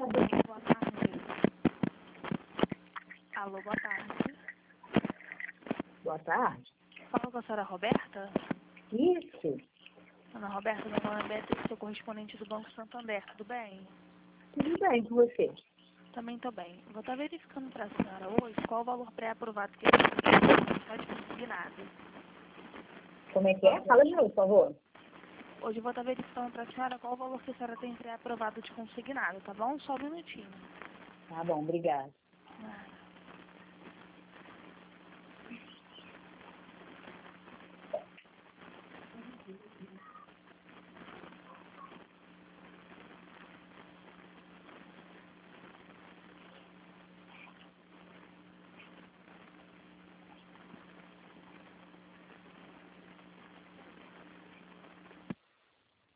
Boa tarde. Alô, boa tarde. Boa tarde. Fala com a senhora Roberta? Isso. Ana Roberta, meu nome é Beatriz, sou correspondente do Banco Santander, tudo bem? Tudo bem com você? Também estou bem. Vou estar verificando para a senhora hoje qual o valor pré-aprovado que ele pode consignado. Como é que é? Fala de novo, por favor. Hoje eu vou estar verificando para a senhora qual o valor que a senhora tem pré-aprovado de consignado, tá bom? Só um minutinho. Tá bom, obrigada. Ah.